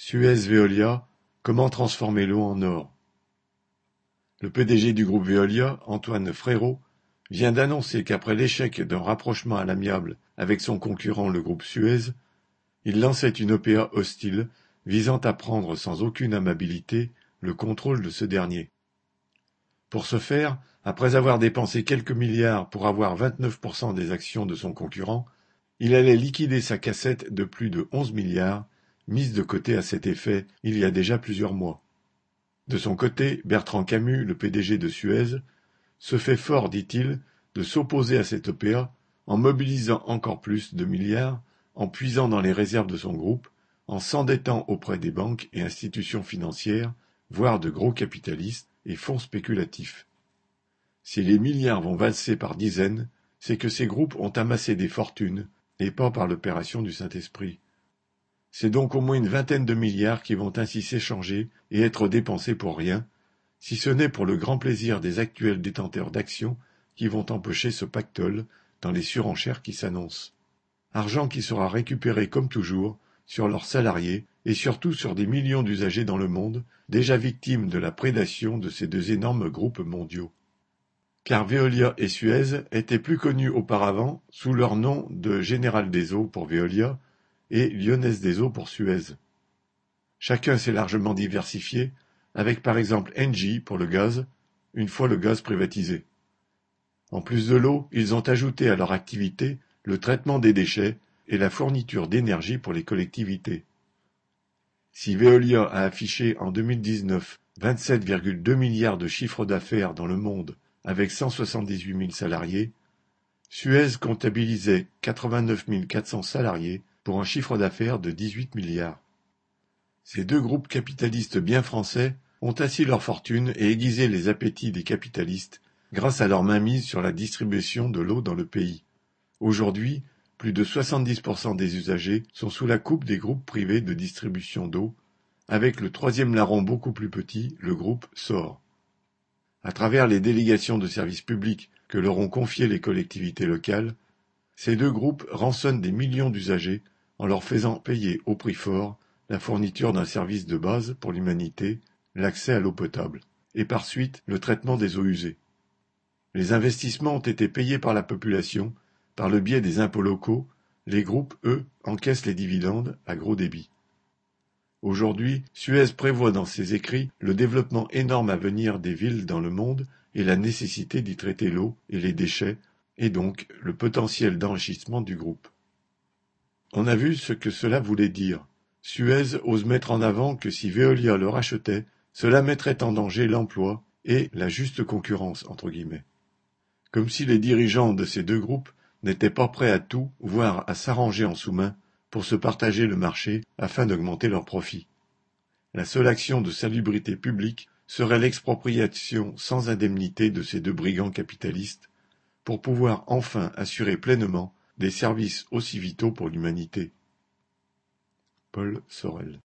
Suez-Veolia, comment transformer l'eau en or? Le PDG du groupe Veolia, Antoine Frérot, vient d'annoncer qu'après l'échec d'un rapprochement à l'amiable avec son concurrent le groupe Suez, il lançait une OPA hostile visant à prendre sans aucune amabilité le contrôle de ce dernier. Pour ce faire, après avoir dépensé quelques milliards pour avoir 29% des actions de son concurrent, il allait liquider sa cassette de plus de 11 milliards, mise de côté à cet effet il y a déjà plusieurs mois. De son côté, Bertrand Camus, le PDG de Suez, se fait fort, dit-il, de s'opposer à cette OPA en mobilisant encore plus de milliards, en puisant dans les réserves de son groupe, en s'endettant auprès des banques et institutions financières, voire de gros capitalistes et fonds spéculatifs. Si les milliards vont valser par dizaines, c'est que ces groupes ont amassé des fortunes, et pas par l'opération du Saint-Esprit. C'est donc au moins une vingtaine de milliards qui vont ainsi s'échanger et être dépensés pour rien, si ce n'est pour le grand plaisir des actuels détenteurs d'actions qui vont empocher ce pactole dans les surenchères qui s'annoncent. Argent qui sera récupéré comme toujours sur leurs salariés et surtout sur des millions d'usagers dans le monde, déjà victimes de la prédation de ces deux énormes groupes mondiaux. Car Veolia et Suez étaient plus connus auparavant sous leur nom de Général des Eaux pour Veolia et Lyonnaise des Eaux pour Suez. Chacun s'est largement diversifié, avec par exemple Engie pour le gaz, une fois le gaz privatisé. En plus de l'eau, ils ont ajouté à leur activité le traitement des déchets et la fourniture d'énergie pour les collectivités. Si Veolia a affiché en 2019 27,2 milliards de chiffre d'affaires dans le monde avec 178 000 salariés, Suez comptabilisait 89 400 salariés pour un chiffre d'affaires de 18 milliards. Ces deux groupes capitalistes bien français ont assis leur fortune et aiguisé les appétits des capitalistes grâce à leur mainmise sur la distribution de l'eau dans le pays. Aujourd'hui, plus de 70% des usagers sont sous la coupe des groupes privés de distribution d'eau, avec le troisième larron beaucoup plus petit, le groupe SOR. À travers les délégations de services publics que leur ont confiées les collectivités locales, ces deux groupes rançonnent des millions d'usagers en leur faisant payer au prix fort la fourniture d'un service de base pour l'humanité, l'accès à l'eau potable, et par suite le traitement des eaux usées. Les investissements ont été payés par la population, par le biais des impôts locaux, les groupes, eux, encaissent les dividendes à gros débit. Aujourd'hui, Suez prévoit dans ses écrits le développement énorme à venir des villes dans le monde et la nécessité d'y traiter l'eau et les déchets, et donc le potentiel d'enrichissement du groupe. On a vu ce que cela voulait dire. Suez ose mettre en avant que si Veolia le rachetait, cela mettrait en danger l'emploi et la juste concurrence, entre guillemets. Comme si les dirigeants de ces deux groupes n'étaient pas prêts à tout, voire à s'arranger en sous-main, pour se partager le marché afin d'augmenter leurs profits. La seule action de salubrité publique serait l'expropriation sans indemnité de ces deux brigands capitalistes, pour pouvoir enfin assurer pleinement des services aussi vitaux pour l'humanité. Paul Sorel.